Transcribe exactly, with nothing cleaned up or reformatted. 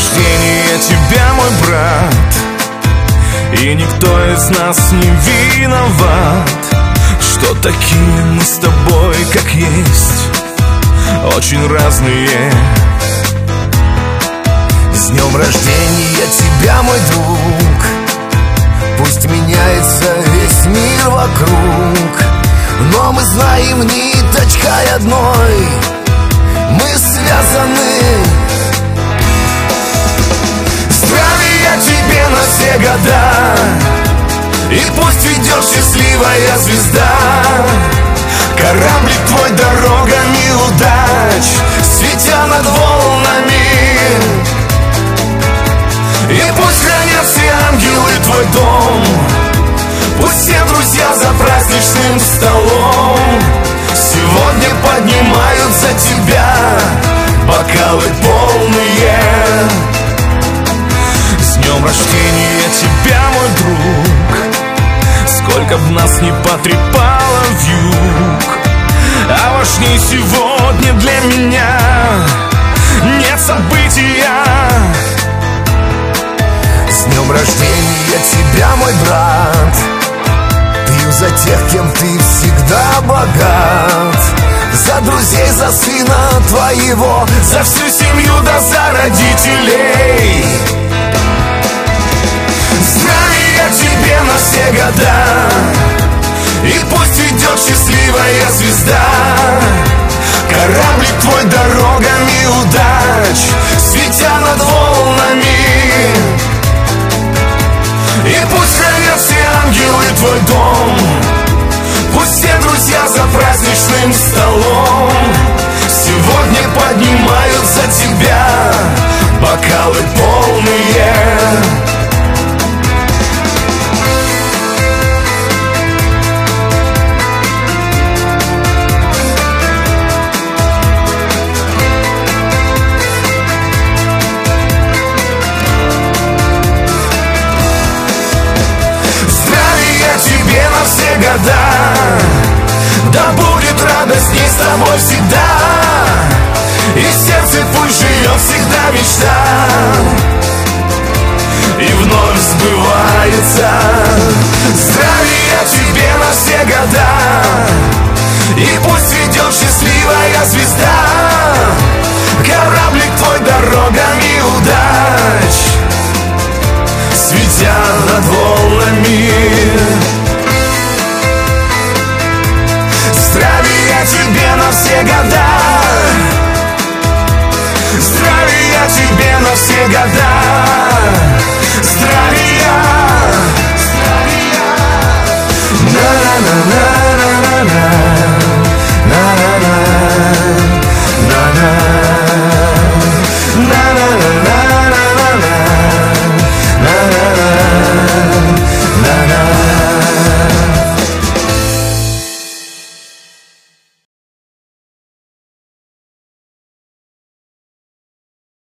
рождения тебя, мой брат, и никто из нас не виноват, что такие мы с тобой, как есть, очень разные. С днем рождения тебя, мой друг. Пусть меняется весь мир вокруг, но мы знаем ниточкой одной, мы связаны. Здравия тебе на все года, и пусть ведет счастливая звезда. Кораблик твой дорогами удач, светя над волнами. И пусть хранят все ангелы твой дом, пусть все друзья за праздничным столом сегодня поднимают за тебя бокалы полные. С днем рождения тебя, мой друг, сколько б нас не потрепало вьюг, а важней сегодня для меня нет события. С днем рождения тебя, мой брат. Пью за тех, кем ты всегда богат, за друзей, за сына твоего, за всю семью, да за родителей. Здравия тебе на все года, и пусть ведет счастливая звезда. Кораблик твой дорогами удач, светя над волнами. И пусть хранят все ангелы твой дом, пусть все друзья за праздничным столом сегодня поднимают за тебя бокалы полные. Да будет радость не с тобой всегда, и в сердце пусть живет всегда мечта, и вновь сбывается. Здравия тебе на все года, и пусть ведет счастливая звезда. Кораблик твой дорогами удач, светя над волнами. Здравия тебе на все года, здравия тебе на все года.